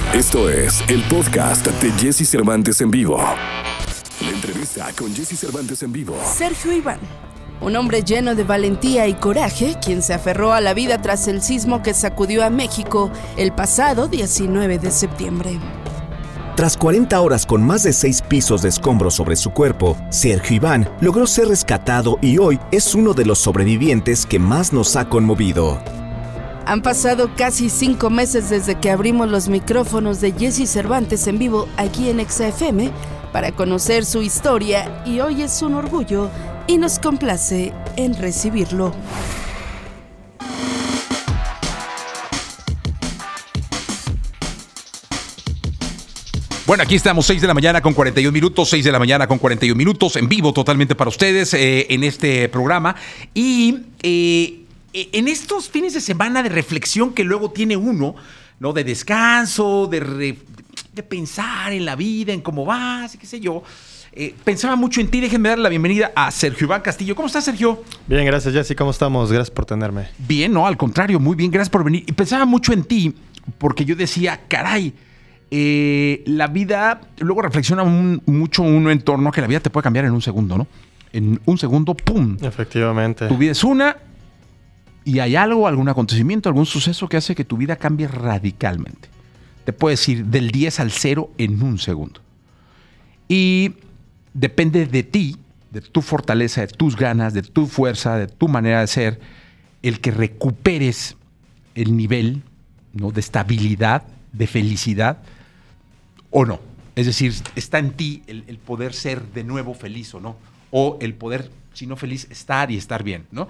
Esto es el podcast de Jesse Cervantes en vivo. La entrevista con Jesse Cervantes en vivo. Sergio Iván, un hombre lleno de valentía y coraje, quien se aferró a la vida tras el sismo que sacudió a México el pasado 19 de septiembre. Tras 40 horas con más de 6 pisos de escombros sobre su cuerpo, Sergio Iván logró ser rescatado y hoy es uno de los sobrevivientes que más nos ha conmovido. Han pasado casi 5 meses desde que abrimos los micrófonos de Jesse Cervantes en vivo aquí en XFM para conocer su historia y hoy es un orgullo y nos complace en recibirlo. Bueno, aquí estamos, 6 de la mañana con 41 minutos, 6 de la mañana con 41 minutos, en vivo totalmente para ustedes en este programa. Y en estos fines de semana de reflexión que luego tiene uno, ¿no? De descanso, de pensar en la vida, en cómo vas, qué sé yo. Pensaba mucho en ti. Déjenme darle la bienvenida a Sergio Iván Castillo. ¿Cómo estás, Sergio? Bien, gracias, Jesse. ¿Cómo estamos? Gracias por tenerme. Bien, no, al contrario, muy bien, gracias por venir. Y pensaba mucho en ti porque yo decía, caray, la vida, luego reflexiona mucho uno en torno a que la vida te puede cambiar en un segundo, ¿no? En un segundo, ¡pum! Efectivamente. Tu vida es una y hay algo, algún acontecimiento, algún suceso que hace que tu vida cambie radicalmente. Te puedes ir del 10 al 0 en un segundo. Y depende de ti, de tu fortaleza, de tus ganas, de tu fuerza, de tu manera de ser, el que recuperes el nivel, ¿no? De estabilidad, de felicidad o no. Es decir, está en ti el poder ser de nuevo feliz o no. O el poder, si no feliz, estar y estar bien, ¿no?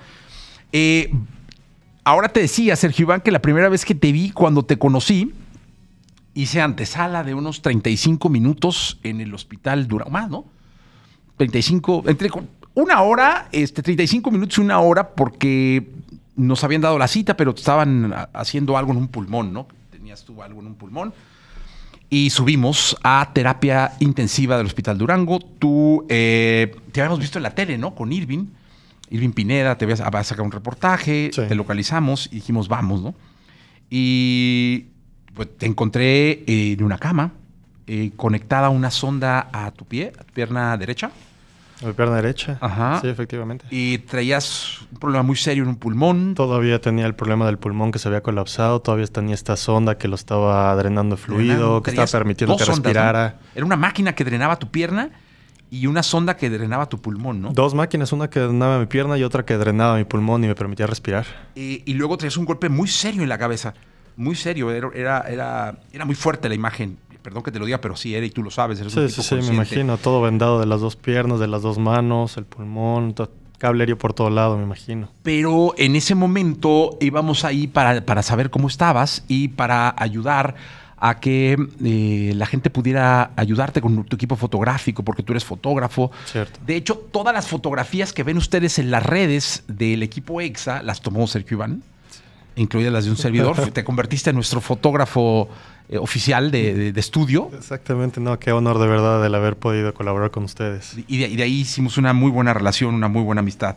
Ahora te decía, Sergio Iván, que la primera vez que te vi, cuando te conocí, hice antesala de unos 35 minutos en el hospital Durango, más, ¿no? 35, entre una hora, 35 minutos y una hora, porque nos habían dado la cita, pero estaban haciendo algo en un pulmón, ¿no? Tenías tú algo en un pulmón. Y subimos a terapia intensiva del Hospital Durango. Tú te habíamos visto en la tele, ¿no? Con Irving Pineda, te habías a sacar un reportaje, sí. Te localizamos y dijimos, vamos, ¿no? Y pues, te encontré en una cama, conectada una sonda a tu pie, a tu pierna derecha. A mi pierna derecha. Ajá. Sí, efectivamente. Y traías un problema muy serio en un pulmón. Todavía tenía el problema del pulmón que se había colapsado. Todavía tenía esta sonda que lo estaba drenando fluido, que estaba permitiendo que respirara. Sondas, ¿no? Era una máquina que drenaba tu pierna y una sonda que drenaba tu pulmón, ¿no? 2 máquinas, una que drenaba mi pierna y otra que drenaba mi pulmón y me permitía respirar. Y luego traías un golpe muy serio en la cabeza. Muy serio. Era muy fuerte la imagen. Perdón que te lo diga, pero sí era y tú lo sabes. Eres un tipo consciente. Me imagino. Todo vendado de las 2 piernas, de las 2 manos, el pulmón, cable aéreo por todo lado, me imagino. Pero en ese momento íbamos ahí para saber cómo estabas y para ayudar a que la gente pudiera ayudarte con tu equipo fotográfico, porque tú eres fotógrafo. Cierto. De hecho, todas las fotografías que ven ustedes en las redes del equipo EXA las tomó Sergio Iván, incluidas las de un servidor. Te convertiste en nuestro fotógrafo oficial de estudio. Exactamente, no, qué honor de verdad el haber podido colaborar con ustedes. Y de ahí hicimos una muy buena relación, una muy buena amistad.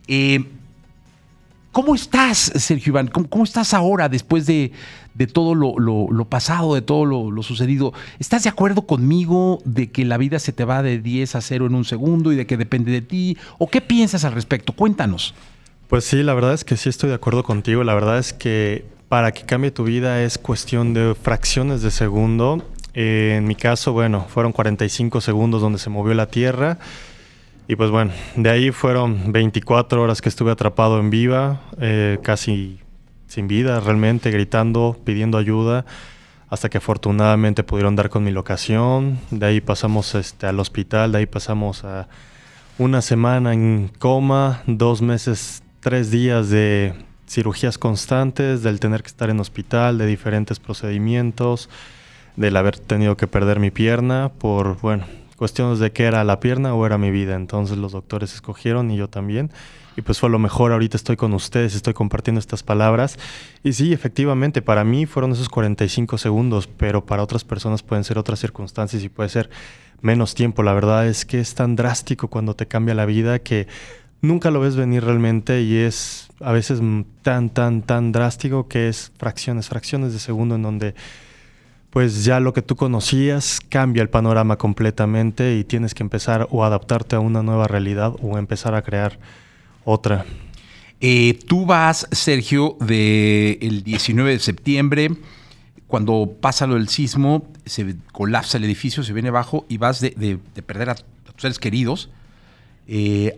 ¿Cómo estás, Sergio Iván? ¿Cómo estás ahora después de todo lo pasado, de todo lo sucedido? ¿Estás de acuerdo conmigo de que la vida se te va de 10 a 0 en un segundo y de que depende de ti? ¿O qué piensas al respecto? Cuéntanos. Pues sí, la verdad es que sí estoy de acuerdo contigo. La verdad es que para que cambie tu vida es cuestión de fracciones de segundo. En mi caso, bueno, fueron 45 segundos donde se movió la Tierra. Y pues bueno, de ahí fueron 24 horas que estuve atrapado en viva, casi sin vida realmente, gritando, pidiendo ayuda, hasta que afortunadamente pudieron dar con mi locación. De ahí pasamos al hospital, de ahí pasamos a una semana en coma, 2 meses, 3 días de cirugías constantes, del tener que estar en hospital, de diferentes procedimientos, del haber tenido que perder mi pierna por, bueno, cuestiones de qué era la pierna o era mi vida. Entonces los doctores escogieron y yo también. Y pues fue lo mejor. Ahorita estoy con ustedes, estoy compartiendo estas palabras. Y sí, efectivamente, para mí fueron esos 45 segundos, pero para otras personas pueden ser otras circunstancias y puede ser menos tiempo. La verdad es que es tan drástico cuando te cambia la vida que nunca lo ves venir realmente y es a veces tan drástico que es fracciones de segundo en donde pues ya lo que tú conocías cambia el panorama completamente y tienes que empezar o adaptarte a una nueva realidad o empezar a crear otra. Tú vas, Sergio, del 19 de septiembre, cuando pasa lo del sismo, se colapsa el edificio, se viene abajo y vas de perder a tus seres queridos en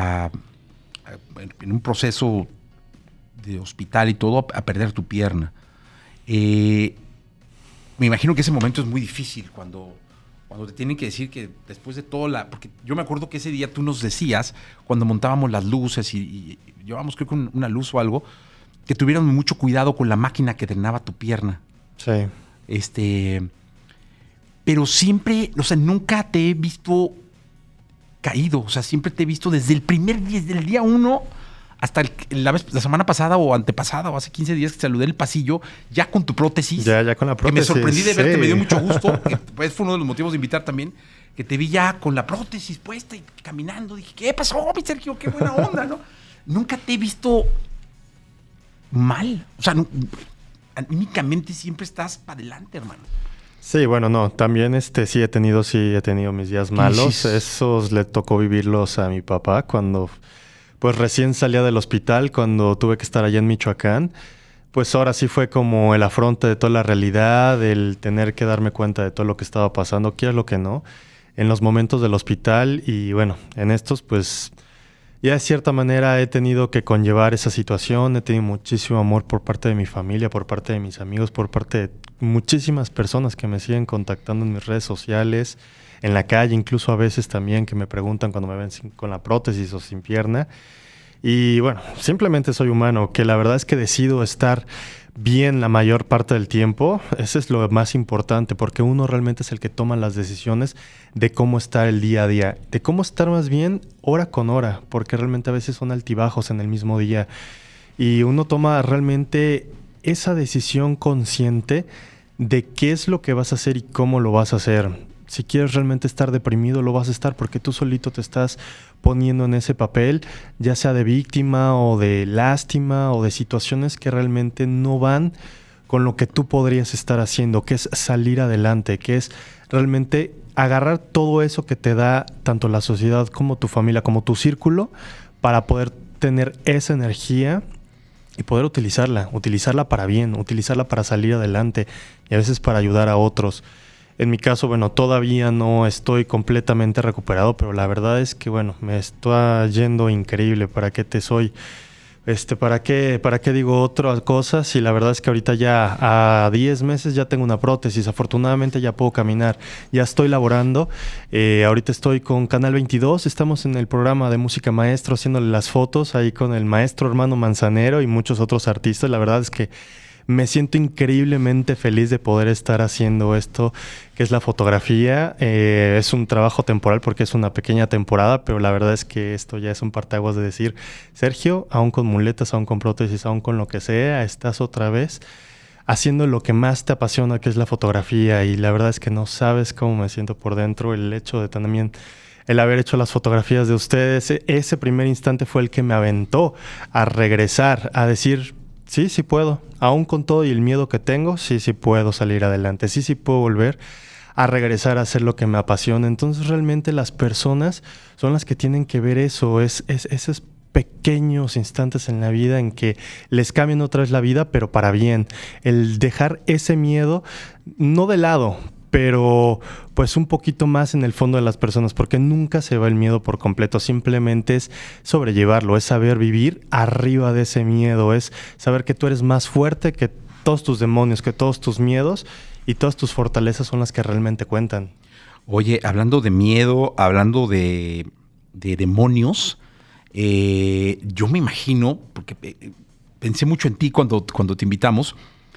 un proceso de hospital y todo, a perder tu pierna. Me imagino que ese momento es muy difícil cuando te tienen que decir que después de todo porque yo me acuerdo que ese día tú nos decías, cuando montábamos las luces y llevábamos creo que una luz o algo, que tuvieran mucho cuidado con la máquina que drenaba tu pierna. Sí. Pero siempre, o sea, nunca te he visto caído. O sea, siempre te he visto desde el desde el día 1 hasta la semana pasada o antepasada o hace 15 días que saludé en el pasillo, ya con tu prótesis. Ya con la prótesis. Que me sorprendí de verte, sí. me dio mucho gusto. Que, pues, fue uno de los motivos de invitar también, que te vi ya con la prótesis puesta y caminando. Dije, ¿qué pasó, mi Sergio? Qué buena onda, ¿no? Nunca te he visto mal. O sea, anímicamente siempre estás para adelante, hermano. Sí, bueno, no, también sí he tenido mis días malos. Esos le tocó vivirlos a mi papá cuando pues recién salía del hospital, cuando tuve que estar allá en Michoacán. Pues ahora sí fue como el afronte de toda la realidad, el tener que darme cuenta de todo lo que estaba pasando, qué es lo que no, en los momentos del hospital. Y bueno, en estos pues ya de cierta manera he tenido que conllevar esa situación. He tenido muchísimo amor por parte de mi familia, por parte de mis amigos, por parte de muchísimas personas que me siguen contactando en mis redes sociales, en la calle, incluso a veces también que me preguntan cuando me ven con la prótesis o sin pierna. Y bueno, simplemente soy humano, que la verdad es que decido estar bien la mayor parte del tiempo. Eso es lo más importante, porque uno realmente es el que toma las decisiones de cómo estar el día a día, de cómo estar más bien hora con hora, porque realmente a veces son altibajos en el mismo día. Y uno toma realmente esa decisión consciente de qué es lo que vas a hacer y cómo lo vas a hacer. Si quieres realmente estar deprimido, lo vas a estar porque tú solito te estás poniendo en ese papel, ya sea de víctima o de lástima o de situaciones que realmente no van con lo que tú podrías estar haciendo, que es salir adelante, que es realmente agarrar todo eso que te da tanto la sociedad como tu familia, como tu círculo, para poder tener esa energía y poder utilizarla para bien, utilizarla para salir adelante y a veces para ayudar a otros. En mi caso, bueno, todavía no estoy completamente recuperado, pero la verdad es que, bueno, me está yendo increíble. ¿Para qué te soy? ¿Para qué digo otras cosas? Y la verdad es que ahorita ya a 10 meses ya tengo una prótesis. Afortunadamente ya puedo caminar. Ya estoy laborando. Ahorita estoy con Canal 22. Estamos en el programa de Música Maestro haciéndole las fotos ahí con el maestro Hermano Manzanero y muchos otros artistas. La verdad es que me siento increíblemente feliz de poder estar haciendo esto, que es la fotografía. Es un trabajo temporal porque es una pequeña temporada, pero la verdad es que esto ya es un parteaguas de decir, Sergio, aún con muletas, aún con prótesis, aún con lo que sea, estás otra vez haciendo lo que más te apasiona, que es la fotografía. Y la verdad es que no sabes cómo me siento por dentro. El hecho de también el haber hecho las fotografías de ustedes, ese primer instante fue el que me aventó a regresar, a decir, sí puedo. Aún con todo y el miedo que tengo, sí puedo salir adelante. Sí puedo volver a regresar a hacer lo que me apasiona. Entonces realmente las personas son las que tienen que ver eso. Esos pequeños instantes en la vida en que les cambian otra vez la vida, pero para bien. El dejar ese miedo, no de lado, pero pues un poquito más en el fondo de las personas, porque nunca se va el miedo por completo, simplemente es sobrellevarlo, es saber vivir arriba de ese miedo, es saber que tú eres más fuerte que todos tus demonios, que todos tus miedos y todas tus fortalezas son las que realmente cuentan. Oye, hablando de miedo, hablando de demonios, yo me imagino, porque pensé mucho en ti cuando te invitamos,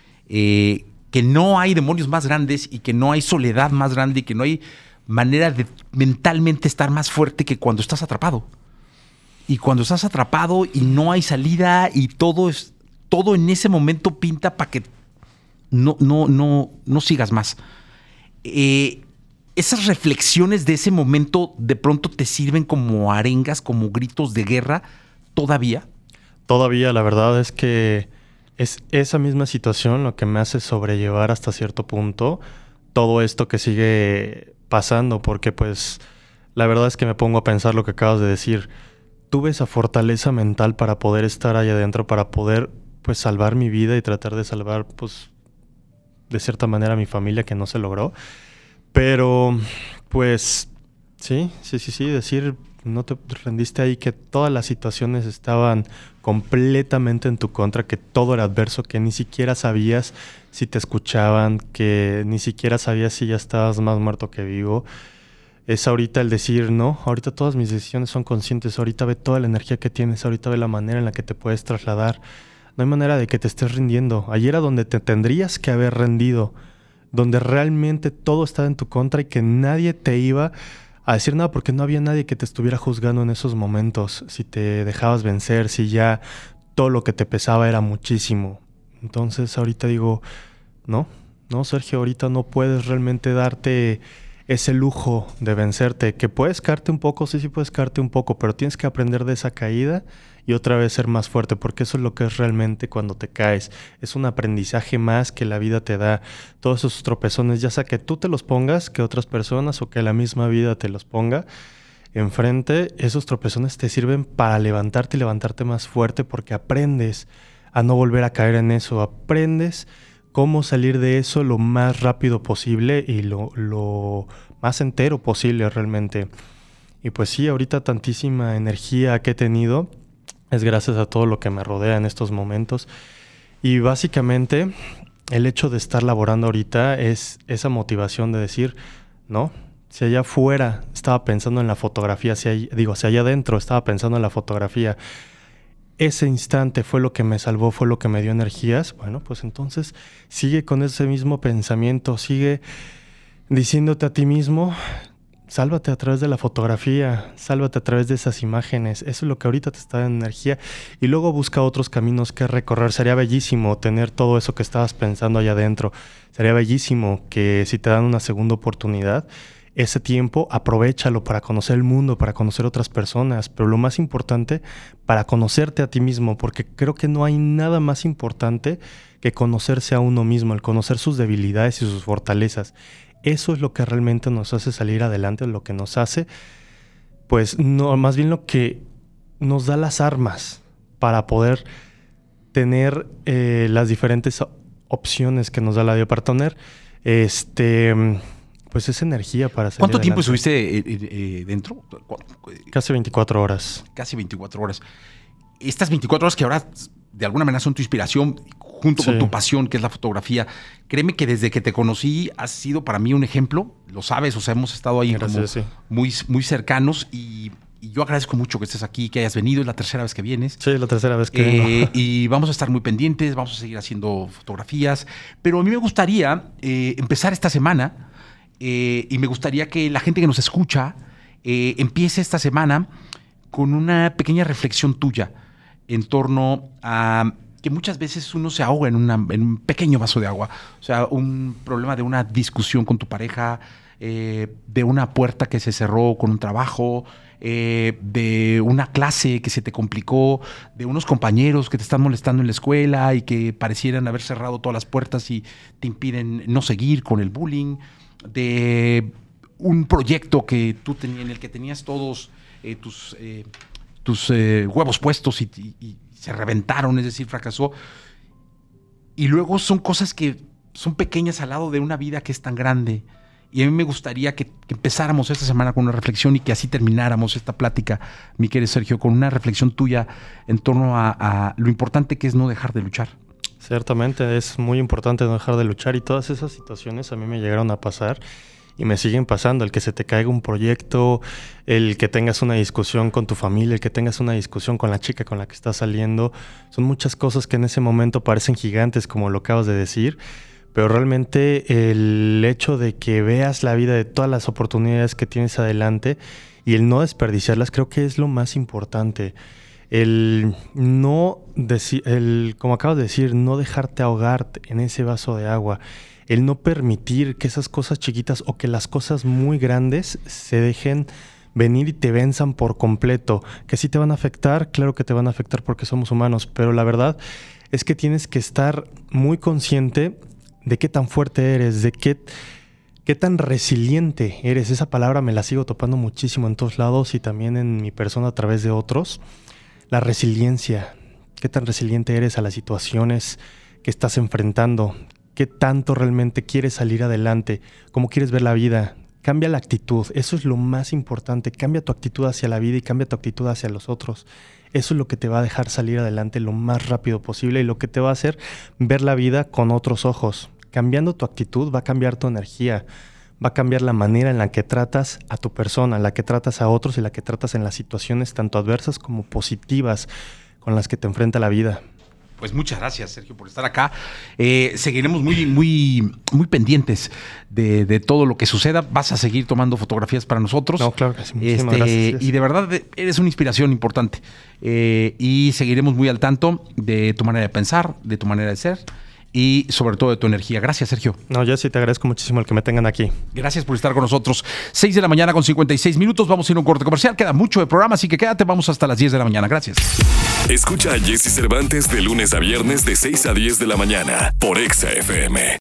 que no hay demonios más grandes y que no hay soledad más grande y que no hay manera de mentalmente estar más fuerte que cuando estás atrapado. Y cuando estás atrapado y no hay salida y todo en ese momento pinta para que no sigas más. Esas reflexiones de ese momento de pronto te sirven como arengas, como gritos de guerra, ¿todavía? Todavía, la verdad es que es esa misma situación lo que me hace sobrellevar hasta cierto punto todo esto que sigue pasando, porque pues la verdad es que me pongo a pensar lo que acabas de decir. Tuve esa fortaleza mental para poder estar ahí adentro, para poder pues salvar mi vida y tratar de salvar pues de cierta manera a mi familia, que no se logró. Pero pues sí, decir no te rendiste ahí, que todas las situaciones estaban completamente en tu contra, que todo era adverso, que ni siquiera sabías si te escuchaban, que ni siquiera sabías si ya estabas más muerto que vivo. Es ahorita el decir, no, ahorita todas mis decisiones son conscientes, ahorita ve toda la energía que tienes, ahorita ve la manera en la que te puedes trasladar. No hay manera de que te estés rindiendo. Ayer era donde te tendrías que haber rendido, donde realmente todo estaba en tu contra y que nadie te iba a decir nada, porque no había nadie que te estuviera juzgando en esos momentos, si te dejabas vencer, si ya todo lo que te pesaba era muchísimo. Entonces ahorita digo, no, Sergio, ahorita no puedes realmente darte ese lujo de vencerte, que puedes caerte un poco, sí puedes caerte un poco, pero tienes que aprender de esa caída y otra vez ser más fuerte, porque eso es lo que es realmente cuando te caes. Es un aprendizaje más que la vida te da. Todos esos tropezones, ya sea que tú te los pongas, que otras personas o que la misma vida te los ponga enfrente, esos tropezones te sirven para levantarte y levantarte más fuerte, porque aprendes a no volver a caer en eso. Aprendes cómo salir de eso lo más rápido posible y lo más entero posible realmente. Y pues sí, ahorita tantísima energía que he tenido es gracias a todo lo que me rodea en estos momentos. Y básicamente el hecho de estar laborando ahorita es esa motivación de decir, no, si allá afuera estaba pensando en la fotografía, si allá adentro estaba pensando en la fotografía, ese instante fue lo que me salvó, fue lo que me dio energías, bueno, pues entonces sigue con ese mismo pensamiento, sigue diciéndote a ti mismo, sálvate a través de la fotografía, sálvate a través de esas imágenes. Eso es lo que ahorita te está dando energía. Y luego busca otros caminos que recorrer. Sería bellísimo tener todo eso que estabas pensando allá adentro. Sería bellísimo que si te dan una segunda oportunidad, ese tiempo aprovéchalo para conocer el mundo, para conocer otras personas. Pero lo más importante, para conocerte a ti mismo. Porque creo que no hay nada más importante que conocerse a uno mismo, el conocer sus debilidades y sus fortalezas. Eso es lo que realmente nos hace salir adelante, lo que nos hace, pues no, más bien lo que nos da las armas para poder tener las diferentes opciones que nos da la vida, para tener pues esa energía para salir ¿Cuánto tiempo adelante. estuviste dentro? Casi 24 horas. Casi 24 horas. Estas 24 horas que ahora de alguna manera son tu inspiración, junto con tu pasión, que es la fotografía. Créeme que desde que te conocí has sido para mí un ejemplo, lo sabes, o sea, hemos estado ahí muy cercanos y yo agradezco mucho que estés aquí, que hayas venido, es la tercera vez que vienes. Sí, la tercera vez que vengo. Y vamos a estar muy pendientes, vamos a seguir haciendo fotografías, pero a mí me gustaría empezar esta semana y me gustaría que la gente que nos escucha empiece esta semana con una pequeña reflexión tuya en torno a que muchas veces uno se ahoga en un pequeño vaso de agua. O sea, un problema de una discusión con tu pareja, de una puerta que se cerró con un trabajo, de una clase que se te complicó, de unos compañeros que te están molestando en la escuela y que parecieran haber cerrado todas las puertas y te impiden no seguir con el bullying, de un proyecto que tú en el que tenías todos tus huevos puestos y se reventaron, es decir, fracasó. Y luego son cosas que son pequeñas al lado de una vida que es tan grande. Y a mí me gustaría que empezáramos esta semana con una reflexión y que así termináramos esta plática, mi querido Sergio, con una reflexión tuya en torno a lo importante que es no dejar de luchar. Ciertamente, es muy importante no dejar de luchar y todas esas situaciones a mí me llegaron a pasar. Y me siguen pasando, el que se te caiga un proyecto, el que tengas una discusión con tu familia, el que tengas una discusión con la chica con la que estás saliendo. Son muchas cosas que en ese momento parecen gigantes, como lo acabas de decir, pero realmente el hecho de que veas la vida de todas las oportunidades que tienes adelante y el no desperdiciarlas, creo que es lo más importante. Como acabas de decir, no dejarte ahogar en ese vaso de agua. El no permitir que esas cosas chiquitas o que las cosas muy grandes se dejen venir y te venzan por completo. Que sí te van a afectar, claro que te van a afectar porque somos humanos, pero la verdad es que tienes que estar muy consciente de qué tan fuerte eres, de qué tan resiliente eres. Esa palabra me la sigo topando muchísimo en todos lados y también en mi persona a través de otros. La resiliencia. Qué tan resiliente eres a las situaciones que estás enfrentando. Qué tanto realmente quieres salir adelante. Cómo quieres ver la vida. Cambia la actitud. Eso es lo más importante. Cambia tu actitud hacia la vida y cambia tu actitud hacia los otros. Eso es lo que te va a dejar salir adelante lo más rápido posible y lo que te va a hacer ver la vida con otros ojos. Cambiando tu actitud va a cambiar tu energía, va a cambiar la manera en la que tratas a tu persona, en la que tratas a otros y la que tratas en las situaciones tanto adversas como positivas con las que te enfrenta la vida. Pues muchas gracias, Sergio, por estar acá. Seguiremos muy pendientes de todo lo que suceda. Vas a seguir tomando fotografías para nosotros. No, claro que sí. Muchísimas gracias. Y de verdad eres una inspiración importante. Y seguiremos muy al tanto de tu manera de pensar, de tu manera de ser y sobre todo de tu energía. Gracias, Sergio. No, Jessy, te agradezco muchísimo el que me tengan aquí. Gracias por estar con nosotros. 6 de la mañana con 56 minutos. Vamos a ir a un corte comercial. Queda mucho de programa, así que quédate. Vamos hasta las 10 de la mañana. Gracias. Escucha a Jessy Cervantes de lunes a viernes de 6 a 10 de la mañana por Exa FM.